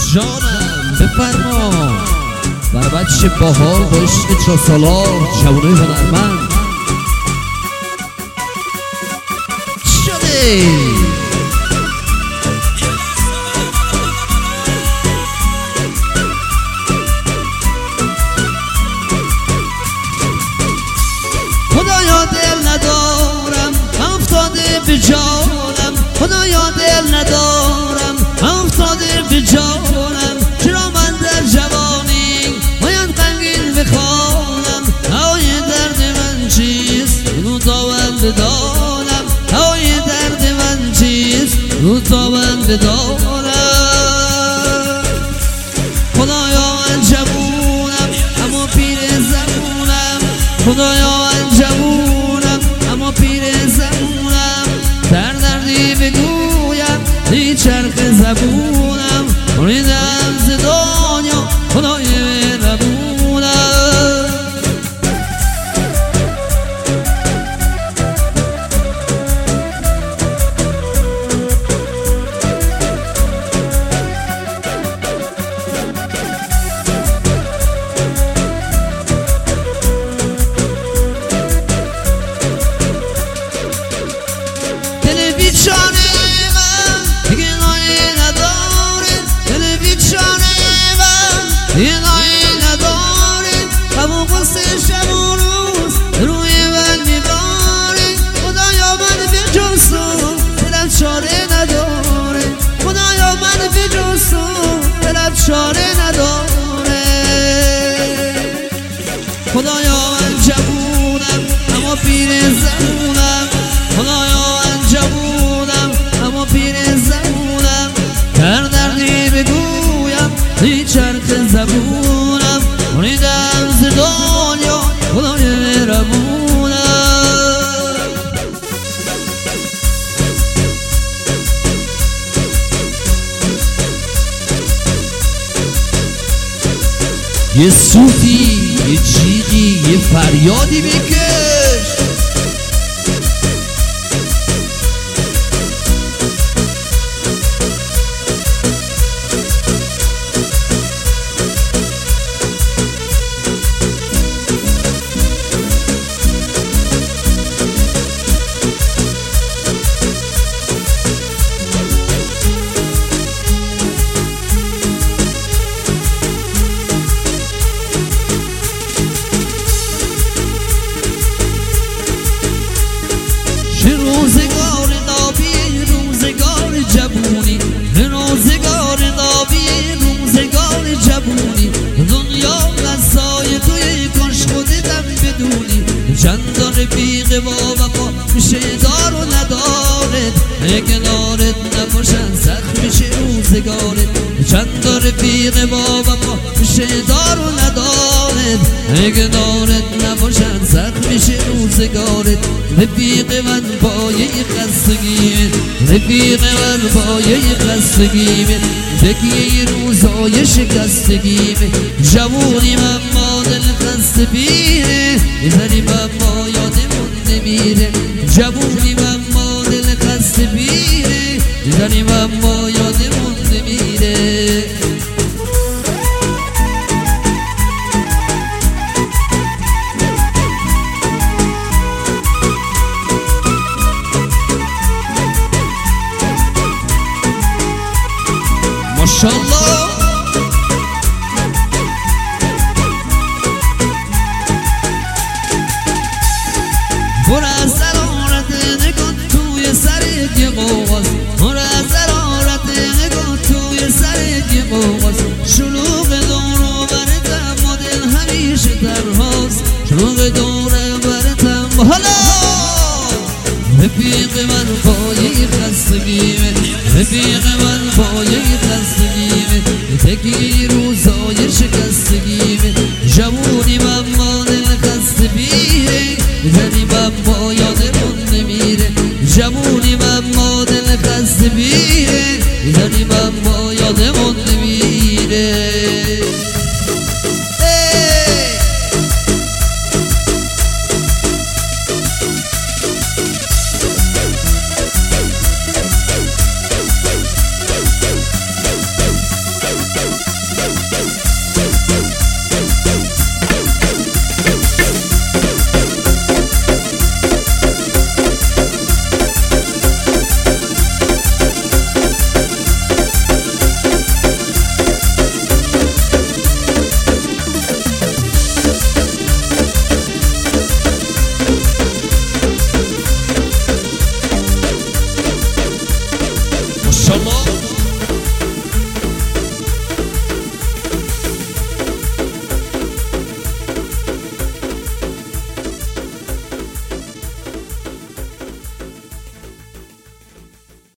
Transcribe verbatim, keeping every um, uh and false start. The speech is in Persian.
جانم بفرما برای بچه باحال با عشق چهار سالار جوانای هنرمند شده خدایا دل ندارم افتاده به جانم خدایا دل ندارم افتاده به جانم چرا من در جوانی باید غمگین بخوانم های درد من چیست رو تاوند بدانم های درد من چیست رو تاوند بدانم خدایا من جوونم اما پیر زمونم خدایا من جوونم اما پیر زمونم در دردی بگویم ای چرخ زبونم ریدم ز دنیا خدای مهربونم دل بیچاره یه نایی نداره همون قصه شب و روز روی من میباره خدایا من به جز تو دلم چاره نداره خدایا من به جز تو دلم چاره نداره خدایا من جوونم اما پیر زمونم خدایا من جوونم اما پیر زمونم در دردی بگویم ای چرخ زبونم ریدم ز دنیا خدای مهربونم یه صوتی یه جیغی یه فریادی بکش روزگار نابی روزگار جوونی روزگار نابی روزگار جوونی دنیا غذای توی کاش خودتم بدونی چندان بیغ با وفا میشه دار و ندارت کنارت نباشن سخت میشه روزگارت چندان بیغ با وفا میشه دار و ندارت کنارت نباشن سخت میشه روزگارت رفیق من پایه خستگیمه رفیق من پایه خستگیمه تکیه روزای شکستگیمه جوونی من ما دل خسته بیره زنی من ما یادمون نمیره جوونی من ما دل خسته بیره زنی من ما یادمون نمیره ماشاءالله برو از حرارت نگاه توی سرت یه قوقاز برو از حرارت نگاه توی سرت یه قوقاز شلوغ دور برتم و دل همیشه ترهاست شلوغ دور برتم حالا رفیق من پایه خستگیمه رفیق من پایه خستگیمه تکی روزای شکستگیمه جوونی من ما دل خسته بیره زنی من ما یادمون نمیره جوونی من ما دل خسته بیره زنی من ما یادمون نمیره ماشاءالله